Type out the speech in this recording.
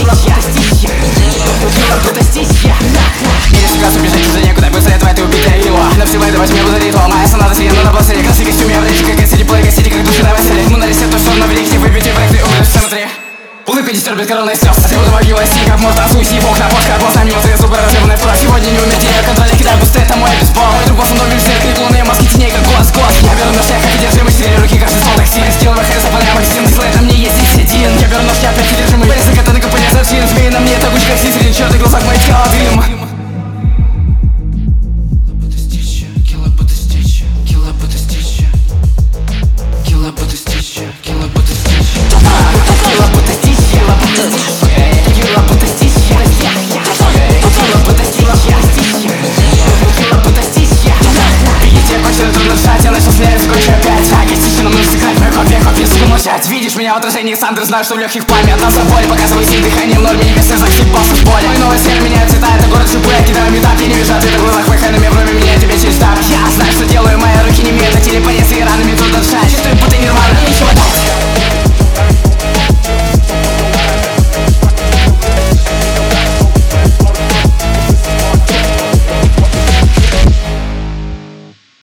Пересекаться, бежать уже некуда, быстро этого ты убитая его. Но всего этого возьми буду ритуал. Моя соната слияна на басаре. Красный костюм, я в речи, как эти теплые гостите, как души на веселе. Мы на ресет, то что на великий выпейте проект, ты умрешь в центре. Улыбка дистербит коронный слез. А ты буду могила си, как может танцуй, бог на бог, как глаза мимо твои зубы разрыванные в кровь. Сегодня не умеете, я контроле кидаю бусты, это мой бейсбол. Мой друг босс, он увидит свет, крик луны, маски теней, как голос. Я беру нож, я как одержимый, четыре руки, каждый стол такси. Стил выходит, заполняю магазин, дисплей, это мне есть здесь один. Я беру нож, я опять одержимый, вырезы кота на капеле, зачин. Змеи на мне, так как сизрин, черный глазок, мои тела дым. Видишь меня в отражении Сандры, знаю, что в легких пламя. Отдал за боль, показывай силь дыханием, норме небесных, захлебался в поле. Мои новые сферы меняют цвета, это